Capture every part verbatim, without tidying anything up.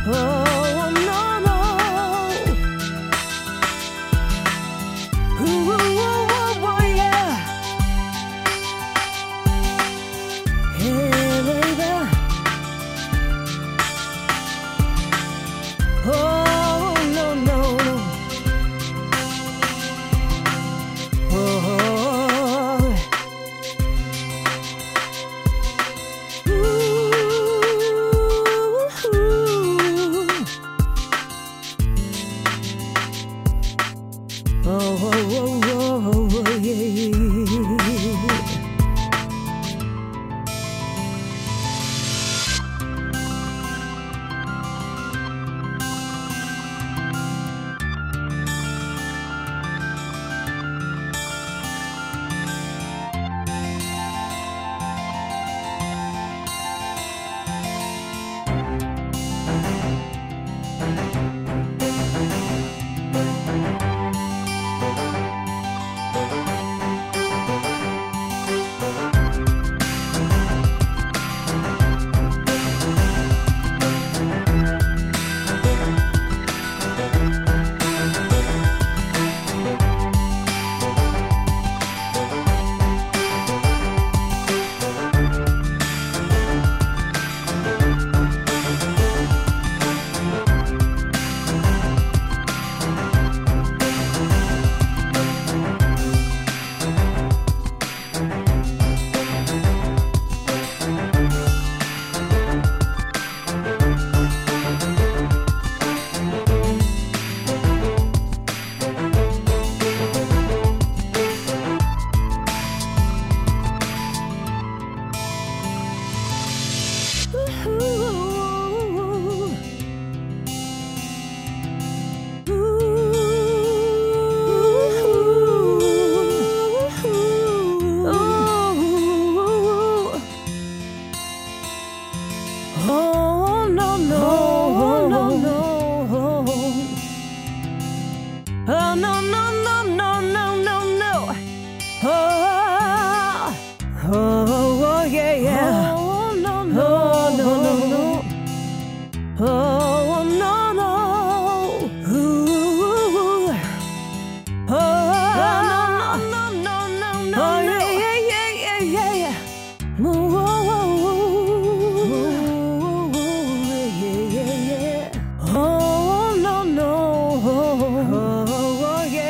Oh no no. Ooh, ooh, ooh, ooh, yeah. Hey baby. Oh no no. Oh. Oh, oh, oh, oh, oh, yeah. Oh no no, oh no no, oh no no no no no no no, oh oh yeah yeah, oh no no no no no, oh no no, ooh, oh no no no no no, oh yeah yeah yeah yeah yeah yeah, oh. Oh no no, oh, oh, yeah.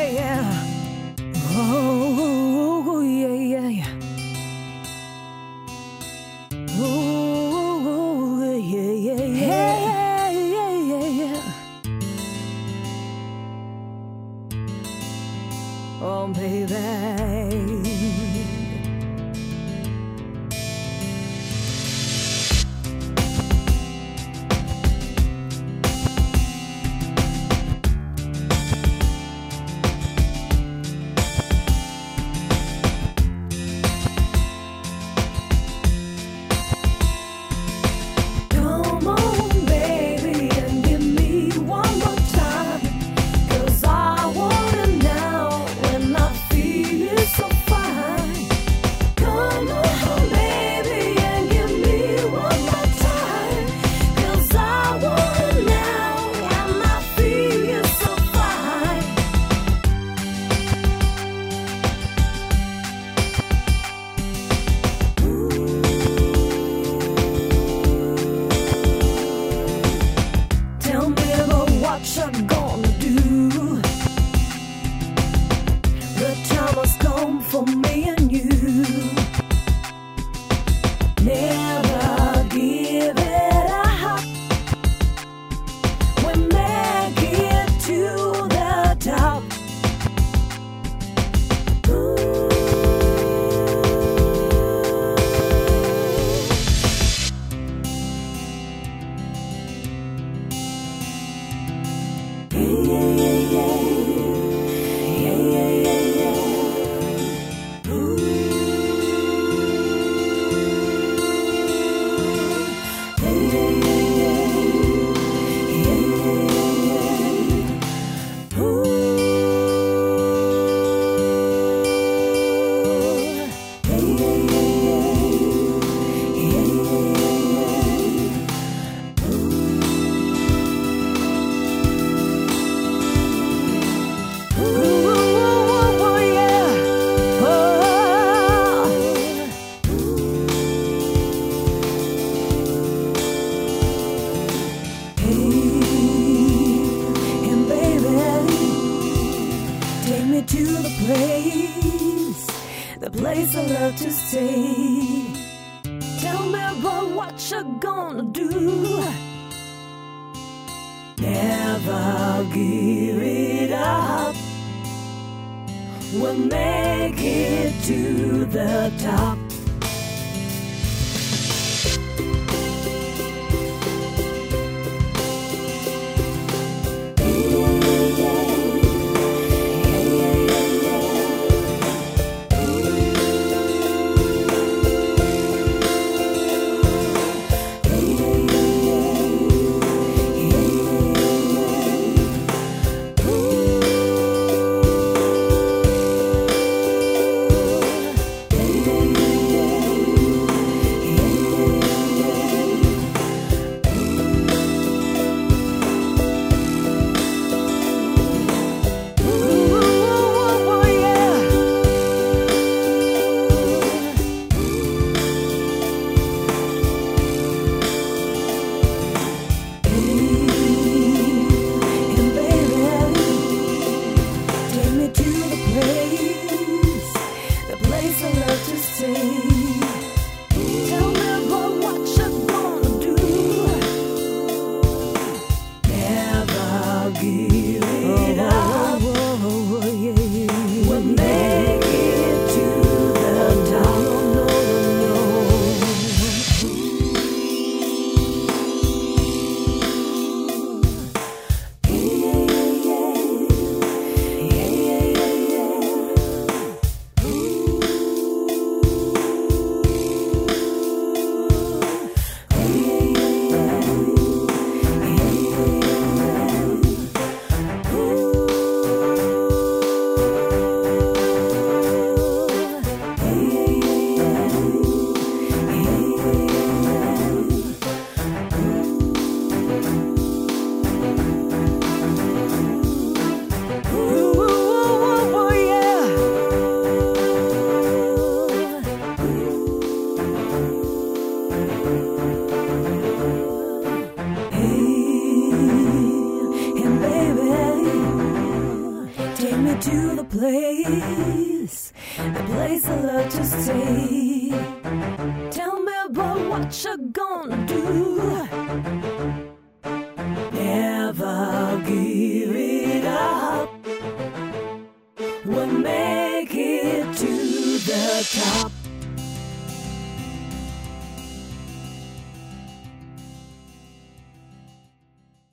place I love to stay. Tell me, boy, what you gonna do? Never give it up. We'll make it to the top. To the place, the place I love to stay. Tell me about what you're gonna do. Never give it up. We'll make it to the top.